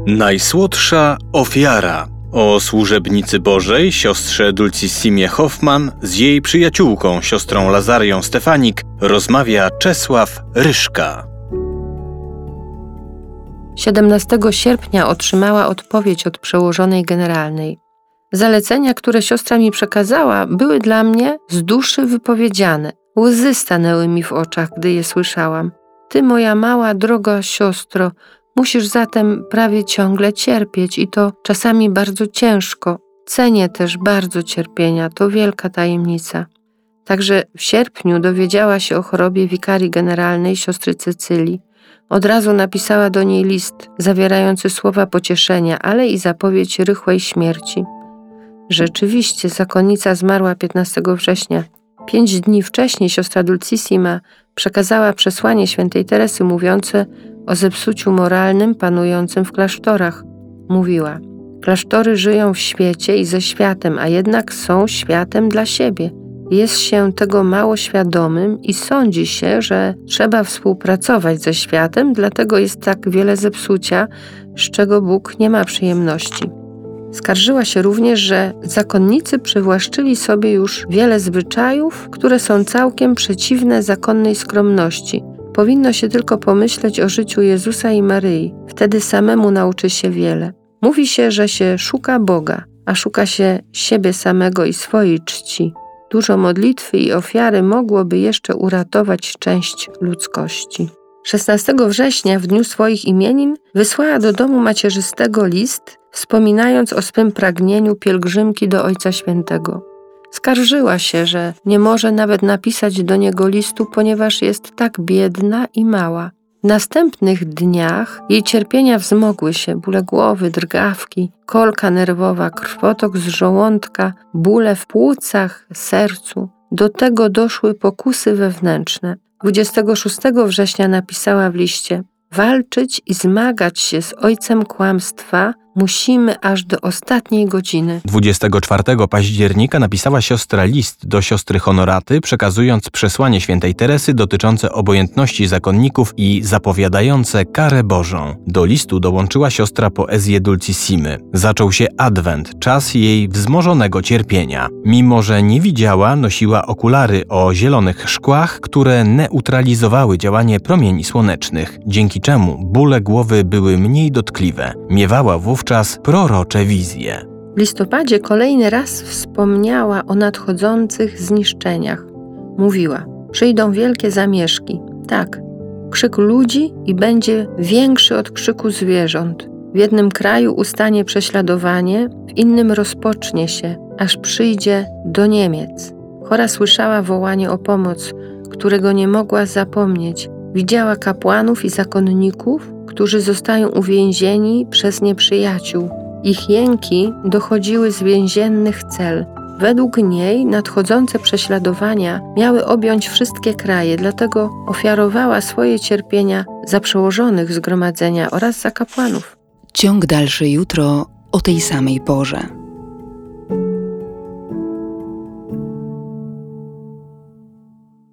Najsłodsza ofiara. O służebnicy Bożej, siostrze Dulcissimie Hoffman, z jej przyjaciółką, siostrą Lazarią Stefanik, rozmawia Czesław Ryszka. 17 sierpnia otrzymała odpowiedź od przełożonej generalnej. Zalecenia, które siostra mi przekazała, były dla mnie z duszy wypowiedziane. Łzy stanęły mi w oczach, gdy je słyszałam. Ty, moja mała, droga siostro, musisz zatem prawie ciągle cierpieć i to czasami bardzo ciężko. Cenię też bardzo cierpienia, to wielka tajemnica. Także w sierpniu dowiedziała się o chorobie wikarii generalnej siostry Cecylii. Od razu napisała do niej list zawierający słowa pocieszenia, ale i zapowiedź rychłej śmierci. Rzeczywiście zakonnica zmarła 15 września. 5 dni wcześniej siostra Dulcissima przekazała przesłanie świętej Teresy mówiące o zepsuciu moralnym panującym w klasztorach. Mówiła: klasztory żyją w świecie i ze światem, a jednak są światem dla siebie. Jest się tego mało świadomym i sądzi się, że trzeba współpracować ze światem, dlatego jest tak wiele zepsucia, z czego Bóg nie ma przyjemności. Skarżyła się również, że zakonnicy przywłaszczyli sobie już wiele zwyczajów, które są całkiem przeciwne zakonnej skromności. Powinno się tylko pomyśleć o życiu Jezusa i Maryi. Wtedy samemu nauczy się wiele. Mówi się, że się szuka Boga, a szuka się siebie samego i swojej czci. Dużo modlitwy i ofiary mogłoby jeszcze uratować część ludzkości. 16 września, w dniu swoich imienin, wysłała do domu macierzystego list, wspominając o swym pragnieniu pielgrzymki do Ojca Świętego. Skarżyła się, że nie może nawet napisać do niego listu, ponieważ jest tak biedna i mała. W następnych dniach jej cierpienia wzmogły się, bóle głowy, drgawki, kolka nerwowa, krwotok z żołądka, bóle w płucach, sercu. Do tego doszły pokusy wewnętrzne. 26 września napisała w liście: walczyć i zmagać się z ojcem kłamstwa musimy aż do ostatniej godziny. 24 października napisała siostra list do siostry Honoraty, przekazując przesłanie świętej Teresy dotyczące obojętności zakonników i zapowiadające karę Bożą. Do listu dołączyła siostra poezję Dulcissimy. Zaczął się Adwent, czas jej wzmożonego cierpienia. Mimo że nie widziała, nosiła okulary o zielonych szkłach, które neutralizowały działanie promieni słonecznych, dzięki czemu bóle głowy były mniej dotkliwe. Miewała wówczas prorocze wizje. W listopadzie kolejny raz wspomniała o nadchodzących zniszczeniach. Mówiła: przyjdą wielkie zamieszki. Tak, krzyk ludzi i będzie większy od krzyku zwierząt. W jednym kraju ustanie prześladowanie, w innym rozpocznie się, aż przyjdzie do Niemiec. Chora słyszała wołanie o pomoc, którego nie mogła zapomnieć. Widziała kapłanów i zakonników, którzy zostają uwięzieni przez nieprzyjaciół. Ich jęki dochodziły z więziennych cel. Według niej nadchodzące prześladowania miały objąć wszystkie kraje, dlatego ofiarowała swoje cierpienia za przełożonych zgromadzenia oraz za kapłanów. Ciąg dalszy jutro o tej samej porze.